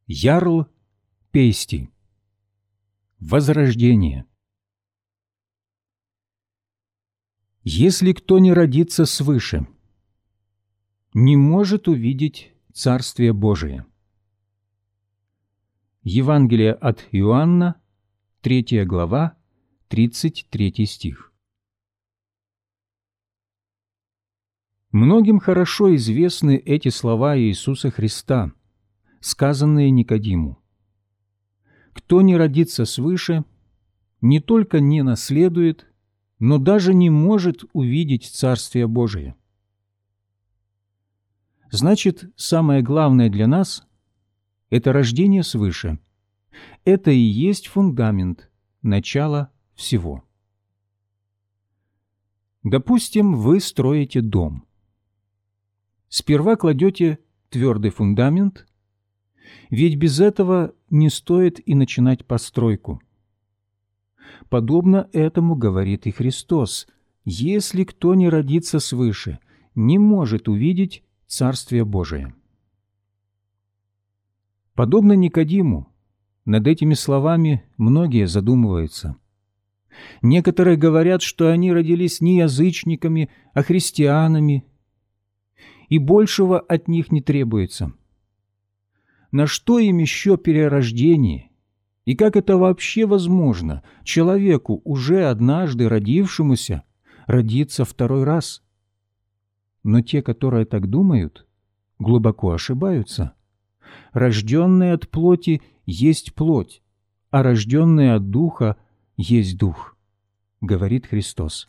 Ярл Пейсти. Возрождение. Если кто не родится свыше, не может увидеть Царствие Божие. Евангелие от Иоанна, 3 глава, 33 стих. Многим хорошо известны эти слова Иисуса Христа, сказанные Никодиму. Кто не родится свыше, не только не наследует, но даже не может увидеть Царствие Божие. Значит, самое главное для нас – это рождение свыше. Это и есть фундамент, начало всего. Допустим, вы строите дом. Сперва кладете твердый фундамент, ведь без этого не стоит и начинать постройку. Подобно этому говорит и Христос: «Если кто не родится свыше, не может увидеть Царствие Божие». Подобно Никодиму, над этими словами многие задумываются. Некоторые говорят, что они родились не язычниками, а христианами, и большего от них не требуется. На что им еще перерождение? И как это вообще возможно, человеку, уже однажды родившемуся, родиться второй раз? Но те, которые так думают, глубоко ошибаются. Рожденный от плоти есть плоть, а рожденный от духа есть дух, говорит Христос.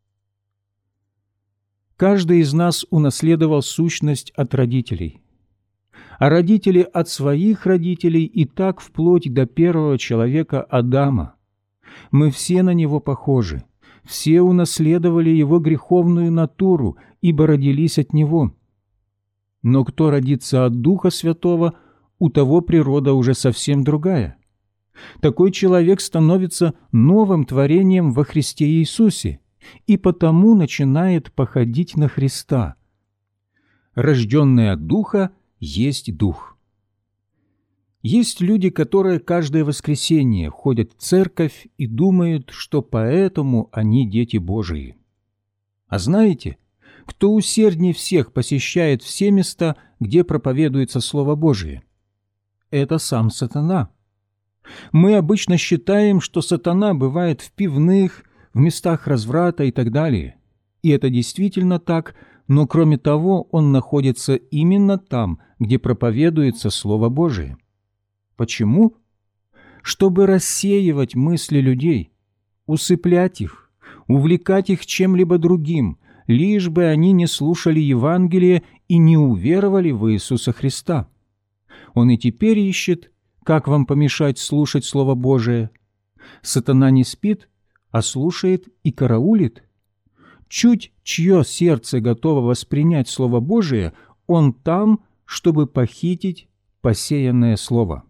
Каждый из нас унаследовал сущность от родителей, а родители от своих родителей, и так вплоть до первого человека Адама. Мы все на него похожи, все унаследовали его греховную натуру, ибо родились от него. Но кто родится от Духа Святого, у того природа уже совсем другая. Такой человек становится новым творением во Христе Иисусе и потому начинает походить на Христа. Рожденный от Духа есть Дух. Есть люди, которые каждое воскресенье ходят в церковь и думают, что поэтому они дети Божии. А знаете, кто усерднее всех посещает все места, где проповедуется Слово Божие? Это сам сатана. Мы обычно считаем, что сатана бывает в пивных, в местах разврата и так далее. И это действительно так, но кроме того, он находится именно там, где проповедуется Слово Божие. Почему? Чтобы рассеивать мысли людей, усыплять их, увлекать их чем-либо другим, лишь бы они не слушали Евангелие и не уверовали в Иисуса Христа. Он и теперь ищет, как вам помешать слушать Слово Божие. Сатана не спит, а слушает и караулит. Чуть чье сердце готово воспринять Слово Божие, он там, чтобы похитить посеянное Слово.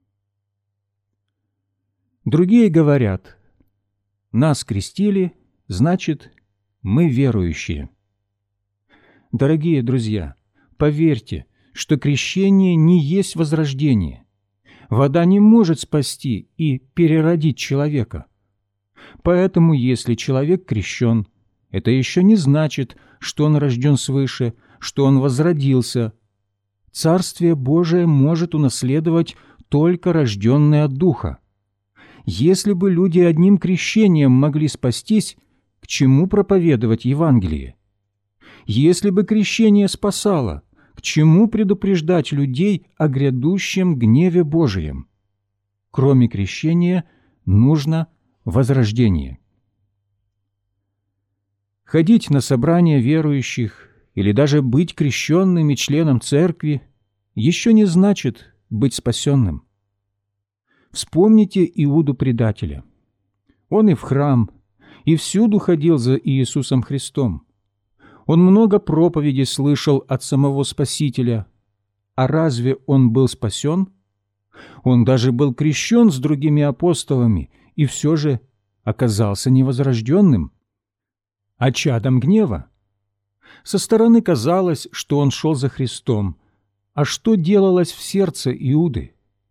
Другие говорят: нас крестили, значит, мы верующие. Дорогие друзья, поверьте, что крещение не есть возрождение. Вода не может спасти и переродить человека. Поэтому, если человек крещен, это еще не значит, что он рожден свыше, что он возродился. Царствие Божие может унаследовать только рожденный от Духа. Если бы люди одним крещением могли спастись, к чему проповедовать Евангелие? Если бы крещение спасало, к чему предупреждать людей о грядущем гневе Божием? Кроме крещения нужно возрождение. Ходить на собрания верующих или даже быть крещенным и членом церкви еще не значит быть спасенным. Вспомните Иуду-предателя. Он и в храм, и всюду ходил за Иисусом Христом. Он много проповедей слышал от самого Спасителя. А разве он был спасен? Он даже был крещен с другими апостолами, и все же оказался невозрожденным, а чадом гнева. Со стороны казалось, что он шел за Христом. А что делалось в сердце Иуды?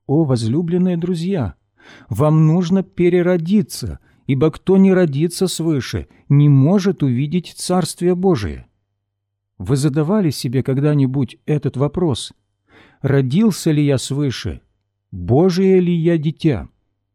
О, возлюбленные друзья, вам нужно переродиться, ибо кто не родится свыше, не может увидеть Царствие Божие. Вы задавали себе когда-нибудь этот вопрос? Родился ли я свыше? Божие ли я дитя?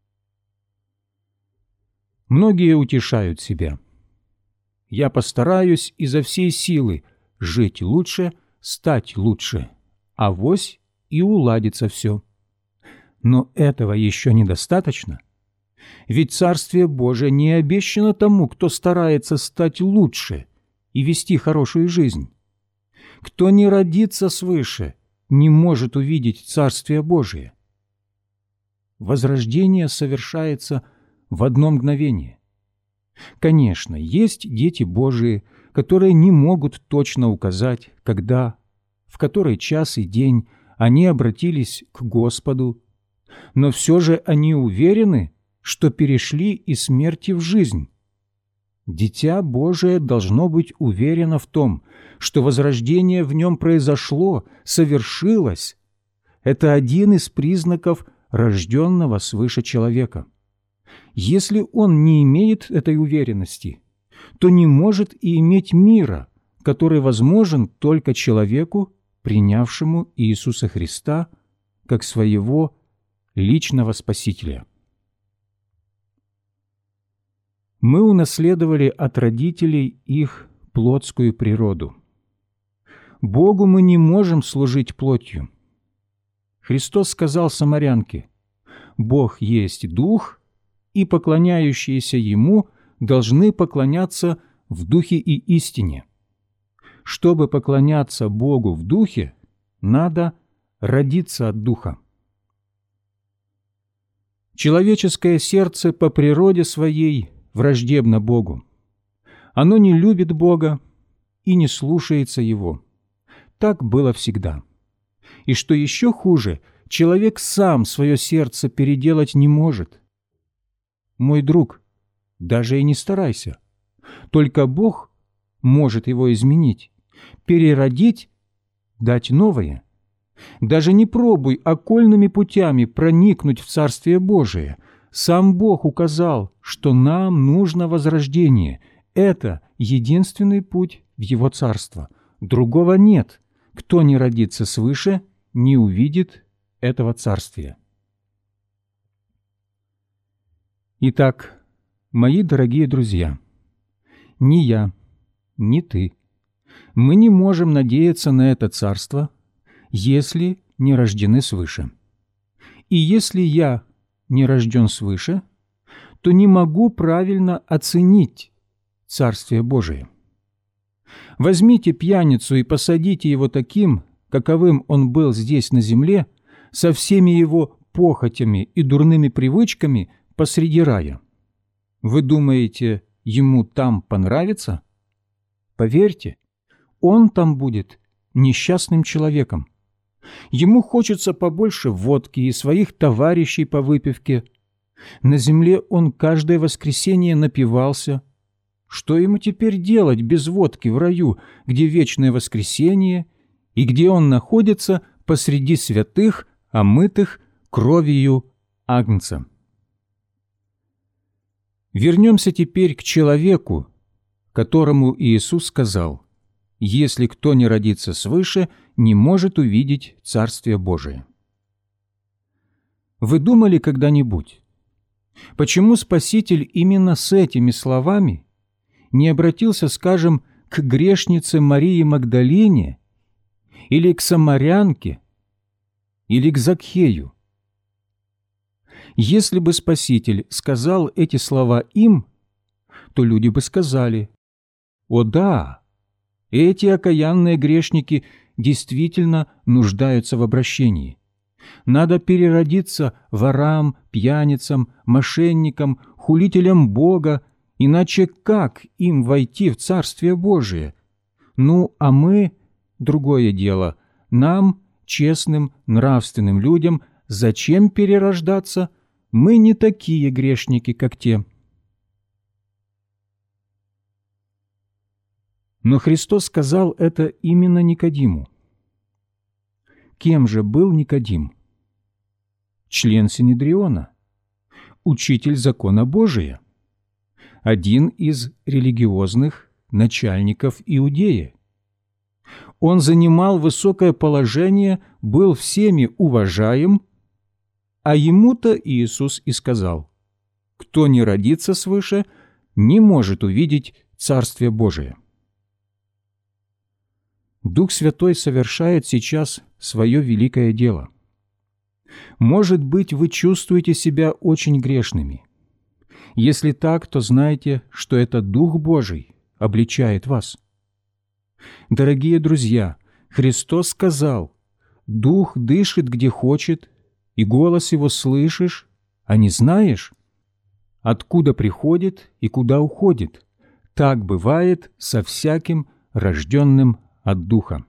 Многие утешают себя. Я постараюсь изо всей силы жить лучше, стать лучше, авось и уладится все. Но этого еще недостаточно. Ведь Царствие Божие не обещано тому, кто старается стать лучше и вести хорошую жизнь. Кто не родится свыше, не может увидеть Царствие Божие. Возрождение совершается в одно мгновение. Конечно, есть дети Божии, которые не могут точно указать, когда, в который час и день они обратились к Господу, но все же они уверены, что перешли из смерти в жизнь. Дитя Божие должно быть уверено в том, что возрождение в нем произошло, совершилось. Это один из признаков рожденного свыше человека. Если он не имеет этой уверенности, то не может и иметь мира, который возможен только человеку, принявшему Иисуса Христа как своего личного Спасителя. Мы унаследовали от родителей их плотскую природу. Богу мы не можем служить плотью. Христос сказал самарянке: «Бог есть Дух, и поклоняющиеся Ему должны поклоняться в Духе и истине». Чтобы поклоняться Богу в Духе, надо родиться от Духа. Человеческое сердце по природе своей враждебно Богу. Оно не любит Бога и не слушается Его. Так было всегда. И что еще хуже, человек сам свое сердце переделать не может. Мой друг, даже и не старайся. Только Бог может его изменить, переродить, дать новое. Даже не пробуй окольными путями проникнуть в Царствие Божие. Сам Бог указал, что нам нужно возрождение. Это единственный путь в Его Царство. Другого нет. Кто не родится свыше, не увидит этого Царствия. Итак, мои дорогие друзья, ни я, ни ты, мы не можем надеяться на это Царство, если не рождены свыше. И если я не рожден свыше, то не могу правильно оценить Царствие Божие. Возьмите пьяницу и посадите его таким, каковым он был здесь на земле, со всеми его похотями и дурными привычками посреди рая. Вы думаете, ему там понравится? Поверьте, он там будет несчастным человеком. Ему хочется побольше водки и своих товарищей по выпивке. На земле он каждое воскресенье напивался. Что ему теперь делать без водки в раю, где вечное воскресенье и где он находится посреди святых, омытых кровью Агнца? Вернемся теперь к человеку, которому Иисус сказал: «Если кто не родится свыше, не может увидеть Царствие Божие». Вы думали когда-нибудь, почему Спаситель именно с этими словами не обратился, скажем, к грешнице Марии Магдалине или к самарянке или к Закхею? Если бы Спаситель сказал эти слова им, то люди бы сказали: «О да, эти окаянные грешники действительно нуждаются в обращении. Надо переродиться ворам, пьяницам, мошенникам, хулителям Бога, иначе как им войти в Царствие Божие? Ну, а мы — другое дело. Нам, честным, нравственным людям, зачем перерождаться? Мы не такие грешники, как те». Но Христос сказал это именно Никодиму. Кем же был Никодим? член Синедриона, учитель закона Божия, один из религиозных начальников Иудеи. Он занимал высокое положение, был всеми уважаем, а ему-то Иисус и сказал: «Кто не родится свыше, не может увидеть Царствие Божие». Дух Святой совершает сейчас свое великое дело. Может быть, вы чувствуете себя очень грешными. Если так, то знайте, что это Дух Божий обличает вас. Дорогие друзья, Христос сказал: «Дух дышит, где хочет, и голос Его слышишь, а не знаешь, откуда приходит и куда уходит. Так бывает со всяким рожденным от Духа».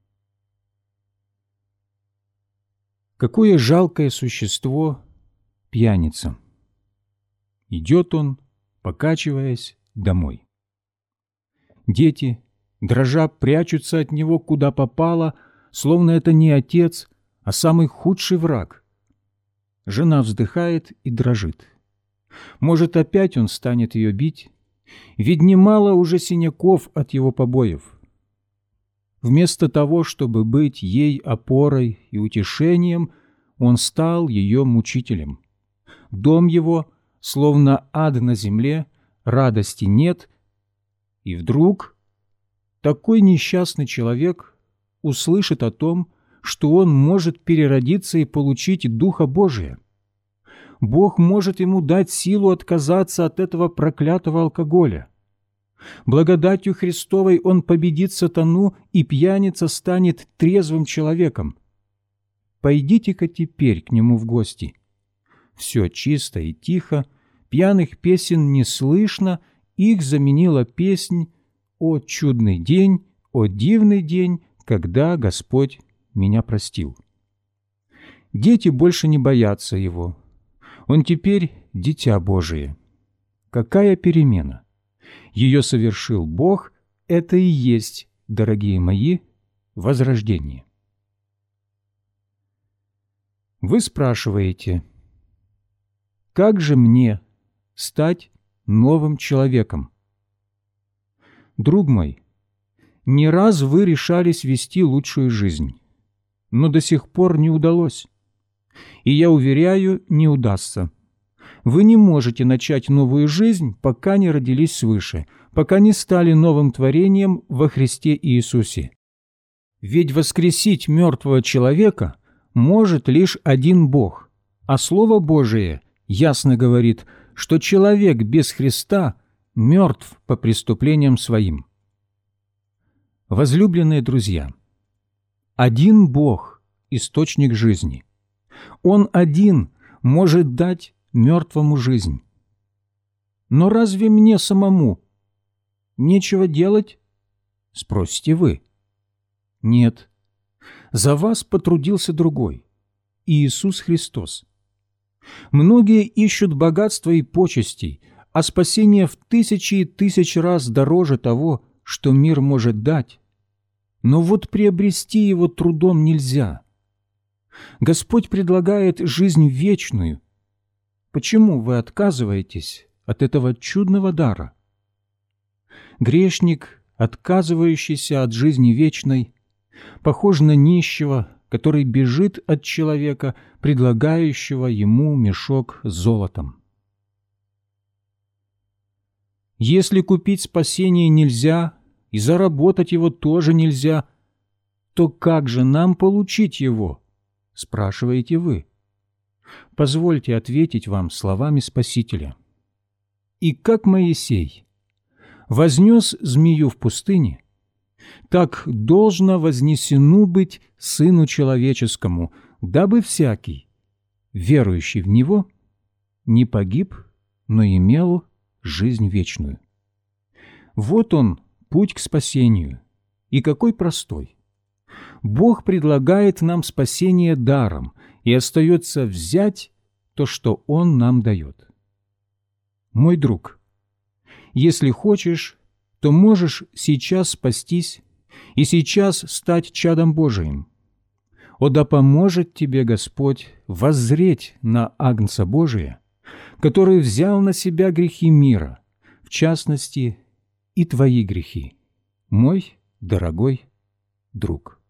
Какое жалкое существо пьяница! Идет он, покачиваясь, домой. Дети, дрожа, прячутся от него куда попало, словно это не отец, а самый худший враг. Жена вздыхает и дрожит. Может, опять он станет ее бить? Ведь немало уже синяков от его побоев. Вместо того, чтобы быть ей опорой и утешением, он стал ее мучителем. Дом его, словно ад на земле, радости нет, и вдруг такой несчастный человек услышит о том, что он может переродиться и получить Духа Божия. Бог может ему дать силу отказаться от этого проклятого алкоголя. Благодатью Христовой он победит сатану, и пьяница станет трезвым человеком. Пойдите-ка теперь к нему в гости. Все чисто и тихо, пьяных песен не слышно, их заменила песнь «О чудный день, о дивный день, когда Господь меня простил». Дети больше не боятся его. Он теперь дитя Божие. Какая перемена! Ее совершил Бог, это и есть, дорогие мои, возрождение. Вы спрашиваете: как же мне стать новым человеком? Друг мой, не раз вы решались вести лучшую жизнь, но до сих пор не удалось. И я уверяю, не удастся. Вы не можете начать новую жизнь, пока не родились свыше, пока не стали новым творением во Христе Иисусе. Ведь воскресить мертвого человека может лишь один Бог, а Слово Божие ясно говорит, что человек без Христа мертв по преступлениям своим. Возлюбленные друзья, один Бог – источник жизни. Он один может дать мертвому жизнь. Но разве мне самому нечего делать? Спросите вы. Нет. За вас потрудился другой – Иисус Христос. Многие ищут богатства и почестей, а спасение в тысячи и тысяч раз дороже того, что мир может дать. Но вот приобрести его трудом нельзя. Господь предлагает жизнь вечную. Почему вы отказываетесь от этого чудного дара? Грешник, отказывающийся от жизни вечной, похож на нищего, который бежит от человека, предлагающего ему мешок с золотом. Если купить спасение нельзя, и заработать его тоже нельзя, то как же нам получить его, спрашиваете вы? Позвольте ответить вам словами Спасителя. «И как Моисей вознес змею в пустыне, так должно вознесену быть Сыну Человеческому, дабы всякий, верующий в Него, не погиб, но имел жизнь вечную». Вот он, путь к спасению, и какой простой. Бог предлагает нам спасение даром, и остается взять то, что Он нам дает. Мой друг, если хочешь, то можешь сейчас спастись и сейчас стать чадом Божиим. О, да поможет тебе Господь воззреть на Агнца Божия, который взял на себя грехи мира, в частности, и твои грехи, мой дорогой друг.